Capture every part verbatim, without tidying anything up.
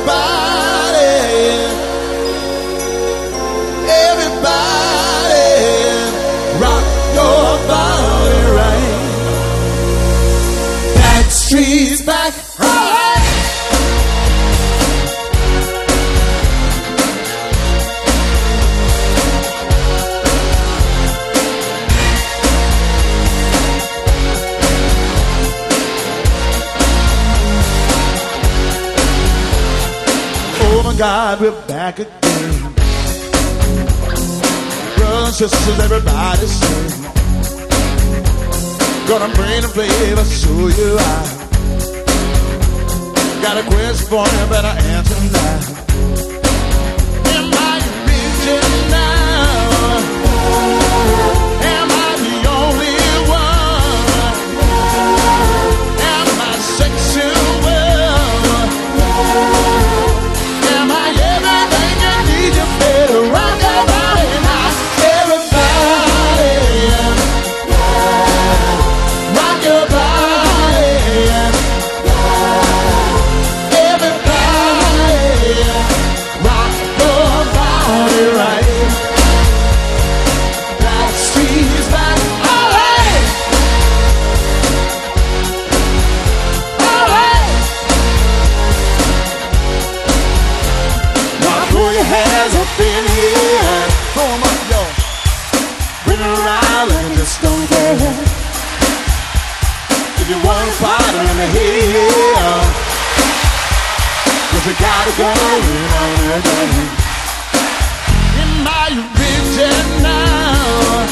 Everybody, everybody, rock your body right. Backstreet's back. Oh my God, we're back again. Brothers and sisters, everybody sing. Gonna bring the flavor, show you out. Got a question for you, better answer now. Am I your vision now? Am I the only one? Am I sexual? Am I everything you need? You better rock your body now. Everybody, rock your body. Everybody, rock your body right. Backstreet's back. All right, all right. Now throw your hands up in here. Throw 'em up, yo. Bring 'em around and just don't care. If you want a fight, let me hear. Cause you gotta go in on it. Am I your vision now?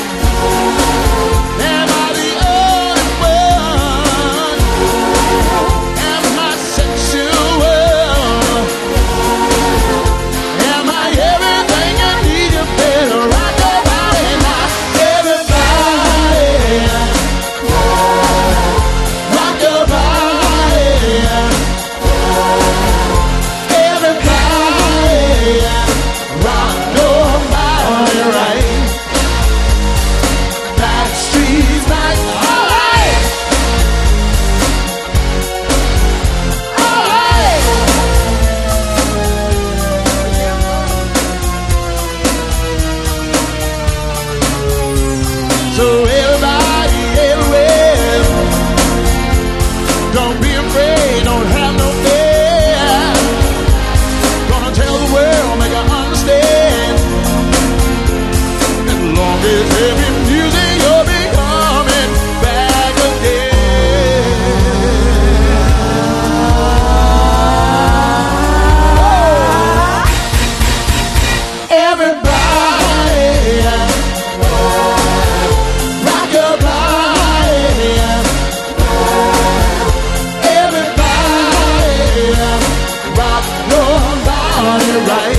Am I the only one? Am I sexual? Am I everything you need? You better rock your body now. Everybody, rock your body. Everybody, rock your body right. Backstreet's back. All right, all right. So everybody, everywhere, don't be afraid, don't have no fear. Gonna tell the world, make her understand. As long as heavy music, you'll be coming back again. Everybody, rock your body. Everybody, rock your body right.